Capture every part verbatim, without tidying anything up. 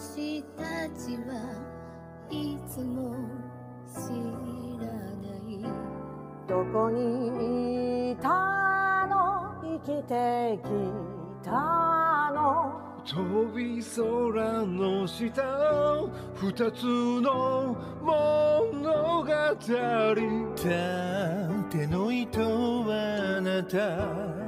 私たちはいつも知らないどこにいたの生きてきたの飛び空の下二つの物語縦の糸はあなた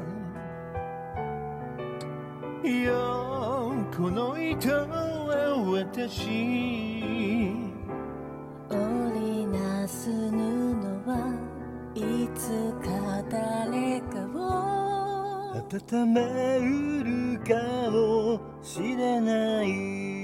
横の糸は私織りなす布はいつか誰かを温めるかもしれない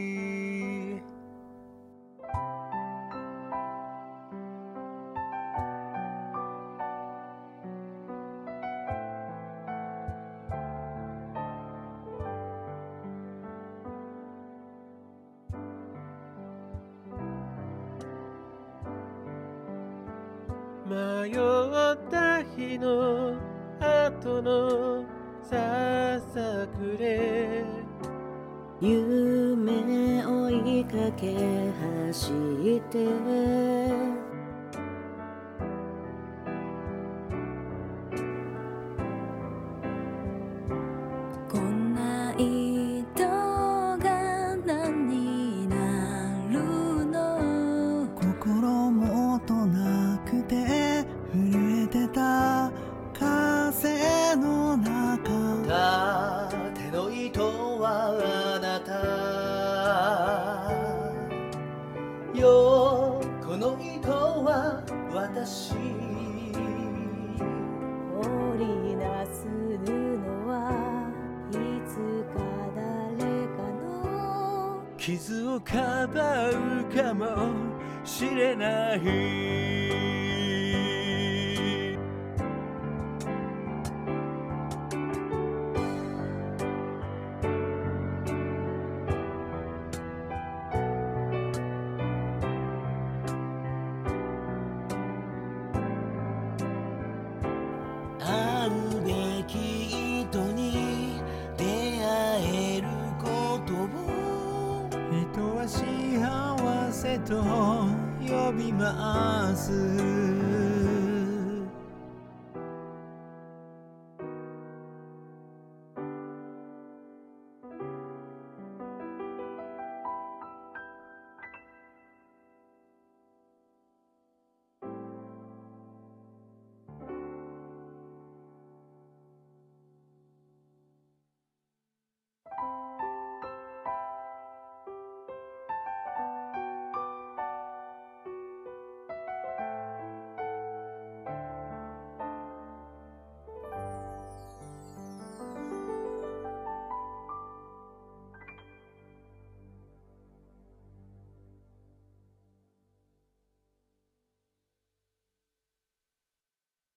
迷った日の後のささくれ夢追いかけ走ってこんな糸が何になるの心もとなくて震えてた風の中縦の糸はあなた横の糸は私織りなす布はいつか誰かの傷をかばうかもしれない会うべき人に出会えることを人は幸せと呼びます